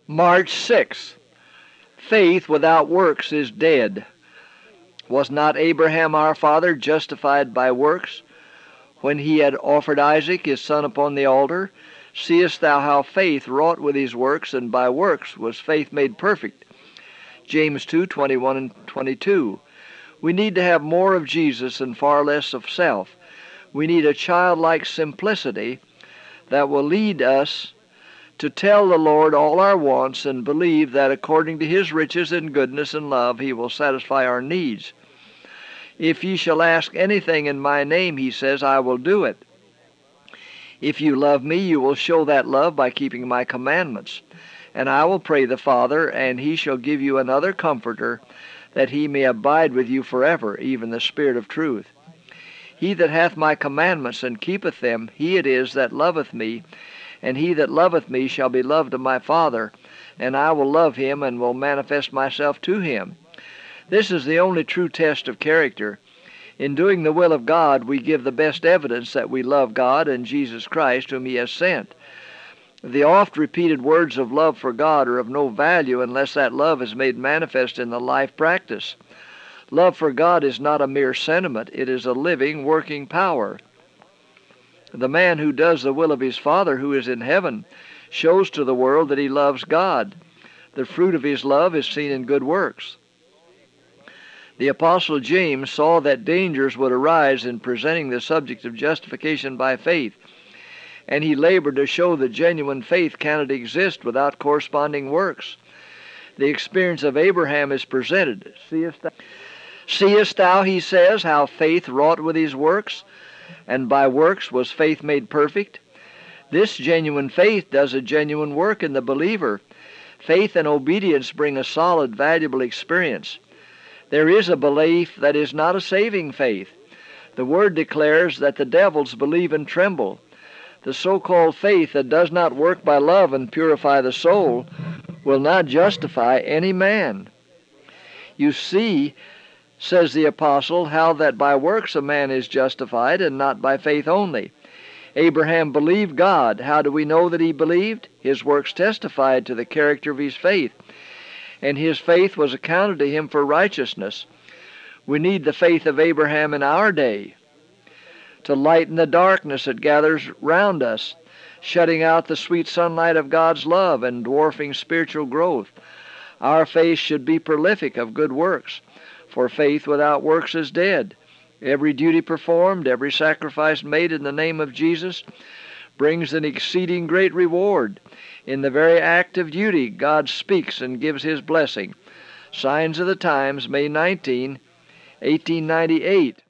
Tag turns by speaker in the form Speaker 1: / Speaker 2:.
Speaker 1: March 6th. Faith without works is dead. Was not Abraham our father justified by works when he had offered Isaac his son upon the altar? Seest thou how faith wrought with his works, and by works was faith made perfect? James 2:21 and 22. We need to have more of Jesus and far less of self. We need a childlike simplicity that will lead us to tell the Lord all our wants and believe that according to his riches and goodness and love he will satisfy our needs. If ye shall ask anything in my name, he says, I will do it. If you love me, you will show that love by keeping my commandments. And I will pray the Father, and he shall give you another Comforter, that he may abide with you forever, even the Spirit of truth. He that hath my commandments and keepeth them, he it is that loveth me, and he that loveth me shall be loved of my Father, and I will love him and will manifest myself to him. This is the only true test of character. In doing the will of God, we give the best evidence that we love God and Jesus Christ, whom he has sent. The oft-repeated words of love for God are of no value unless that love is made manifest in the life practice. Love for God is not a mere sentiment, it is a living, working power. The man who does the will of his Father who is in heaven shows to the world that he loves God. The fruit of his love is seen in good works. The Apostle James saw that dangers would arise in presenting the subject of justification by faith, and he labored to show that genuine faith cannot exist without corresponding works. The experience of Abraham is presented. Seest thou, he says, how faith wrought with his works, and by works was faith made perfect? This genuine faith does a genuine work in the believer. Faith and obedience bring a solid, valuable experience. There is a belief that is not a saving faith. The Word declares that the devils believe and tremble. The so-called faith that does not work by love and purify the soul will not justify any man. You see, says the apostle, how that by works a man is justified and not by faith only. Abraham believed God. How do we know that he believed? His works testified to the character of his faith, and his faith was accounted to him for righteousness. We need the faith of Abraham in our day to lighten the darkness that gathers round us, shutting out the sweet sunlight of God's love and dwarfing spiritual growth. Our faith should be prolific of good works, for faith without works is dead. Every duty performed, every sacrifice made in the name of Jesus brings an exceeding great reward. In the very act of duty, God speaks and gives his blessing. Signs of the Times, May 19, 1898.